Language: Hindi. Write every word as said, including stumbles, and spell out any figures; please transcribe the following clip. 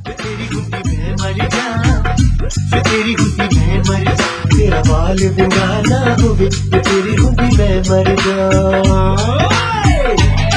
तेरी हुई मैं मर जा, तेरी हुई मैं मर जा, तेरा बाल बुरा ना होवे, तेरी हुई मैं मर जा।